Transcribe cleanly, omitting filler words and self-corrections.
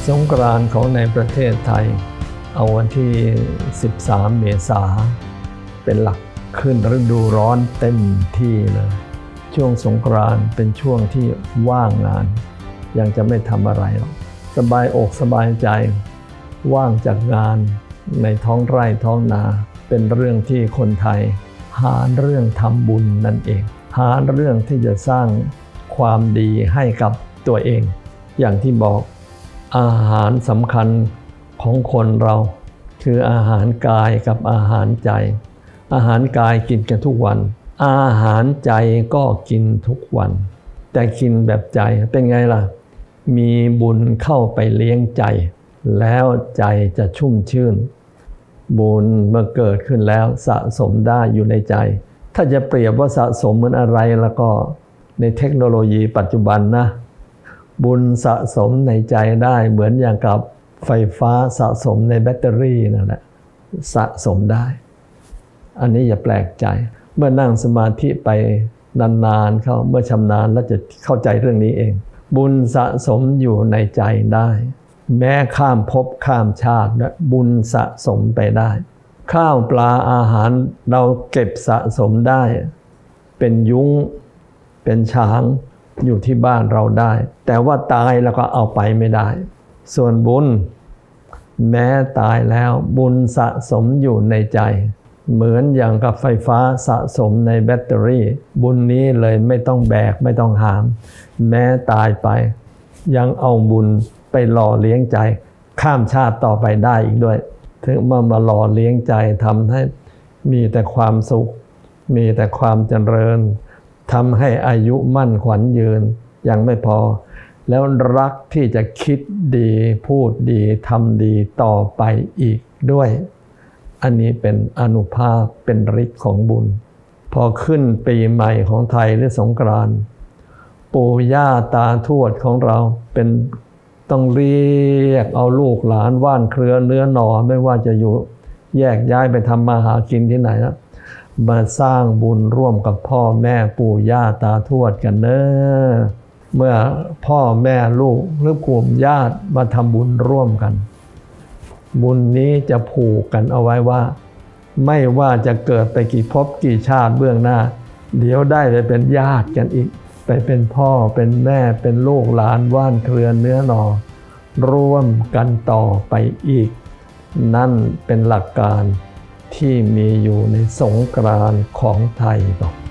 สงกรานต์ของในประเทศไทยเอาวันที่13 เมษายนเป็นหลักขึ้นฤดูร้อนเต็มที่เลยช่วงสงกรานต์เป็นช่วงที่ว่างงานยังจะไม่ทำอะไรหรอกสบายอกสบายใจว่างจากงานในท้องไร่ท้องนาเป็นเรื่องที่คนไทยหาเรื่องทำบุญนั่นเองหาเรื่องที่จะสร้างความดีให้กับตัวเองอย่างที่บอกอาหารสำคัญของคนเราคืออาหารกายกับอาหารใจอาหารกายกินกันทุกวันอาหารใจก็กินทุกวันแต่กินแบบใจเป็นไงล่ะมีบุญเข้าไปเลี้ยงใจแล้วใจจะชุ่มชื่นบุญเมื่อเกิดขึ้นแล้วสะสมได้อยู่ในใจถ้าจะเปรียบว่าสะสมเหมือนอะไรแล้วก็ในเทคโนโลยีปัจจุบันนะบุญสะสมในใจได้เหมือนอย่างกับไฟฟ้าสะสมในแบตเตอรี่นั่นแหละสะสมได้อันนี้อย่าแปลกใจเมื่อนั่งสมาธิไปนานๆเข้าเมื่อชำนาญแล้วจะเข้าใจเรื่องนี้เองบุญสะสมอยู่ในใจได้แม้ข้ามภพข้ามชาติบุญสะสมไปได้ข้าวปลาอาหารเราเก็บสะสมได้เป็นยุ้งเป็นช้างอยู่ที่บ้านเราได้แต่ว่าตายแล้วก็เอาไปไม่ได้ส่วนบุญแม้ตายแล้วบุญสะสมอยู่ในใจเหมือนอย่างกับไฟฟ้าสะสมในแบตเตอรี่บุญนี้เลยไม่ต้องแบกไม่ต้องหามแม้ตายไปยังเอาบุญไปหล่อเลี้ยงใจข้ามชาติต่อไปได้อีกด้วยถึงมาหล่อเลี้ยงใจทำให้มีแต่ความสุขมีแต่ความเจริญทำให้อายุมั่นขวัญยืนยังไม่พอแล้วรักที่จะคิดดีพูดดีทำดีต่อไปอีกด้วยอันนี้เป็นอานุภาพเป็นฤทธิ์ของบุญพอขึ้นปีใหม่ของไทยหรือสงกรานต์ปู่ย่าตาทวดของเราเป็นต้องเรียกเอาลูกหลานว่านเครือเนื้อหน่อไม่ว่าจะอยู่แยกย้ายไปทำมาหากินที่ไหนนะมาสร้างบุญร่วมกับพ่อแม่ปู่ย่าตาทวดกันเนอะเมื่อพ่อแม่ลูกหรือกลุ่มญาติมาทำบุญร่วมกันบุญนี้จะผูกกันเอาไว้ว่าไม่ว่าจะเกิดไปกี่ภพกี่ชาติเบื้องหน้าเดี๋ยวได้ไปเป็นญาติกันอีกไปเป็นพ่อเป็นแม่เป็นลูกหลานว่านเครือเนื้อหนอร่วมกันต่อไปอีกนั่นเป็นหลักการที่มีอยู่ในสงกรานต์ของไทยบอก